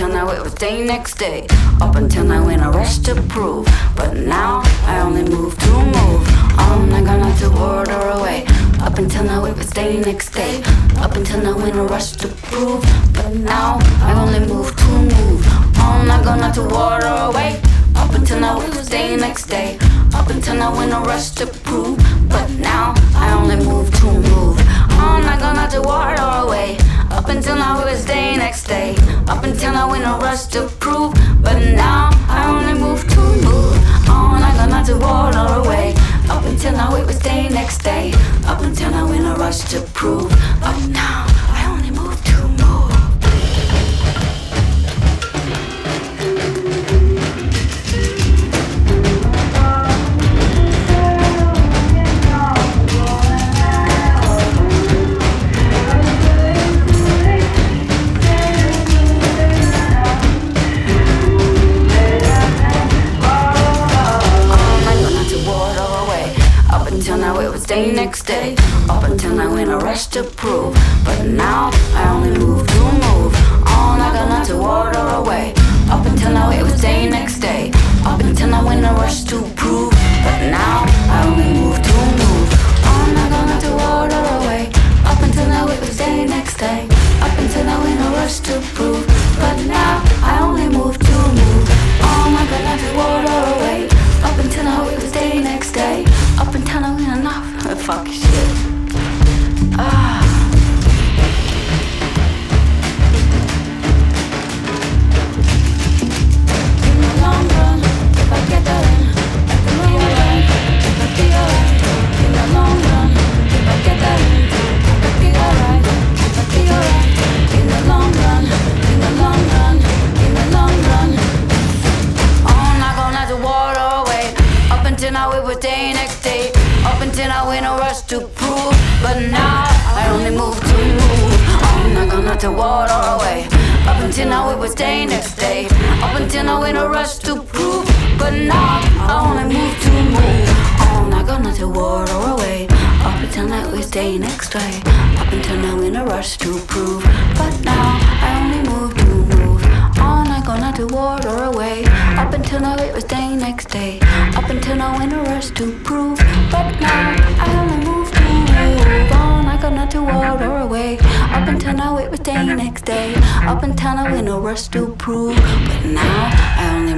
now it was day next day. Up until now in a rush to prove. But now I only move to move. I'm not gonna to order away. Up until now it was day next day. Up until now in a rush to prove. But now I only move to move. I'm not gonna to order away. Up until now it was day next day. Up until now in a rush to prove. But now I only move to move. I'm not gonna to water away. Up until now it was day next day. Up until now in a rush to prove. But now I only move to move. I'm not gonna to water away. Up until now it was day next day. Up until now in a rush to prove. But now I only move to move. Day next day, up until now in a rush to prove. But now I only move to move. All not gonna to water away. Up until now it was day next day. Up until now in a rush to prove. But now I only move to move. All not gonna to water away. Up until now it was day next day. Up until now in a rush to prove. But now I only move to move. All not gonna to water away. Up until now it was day next day. Up until now in enough. Fuck shit. Ah. In the long run, if I get that in, I can be alright. If I be alright. In the long run, if I get that in, I can be alright. If I be alright. In the long run, in the long run, in the long run. I'm not gonna to water away. Up until now it was day next day. Up until now in a rush to prove. But now I only move to move. I'm not gonna to water away. Up until now it was day next day. Up until now in a rush to prove. But now I only move to move. I'm not gonna to water away. Up until now it was day next day. Up until now in a rush to prove. But now I only move to move. I'm not gonna to water away. Up until now it was day next day. Up until now in a rush to prove. But now I only move to move. I'm not gonna to water away. Up until now it was day next day. Up until now in a rush to prove. But now I only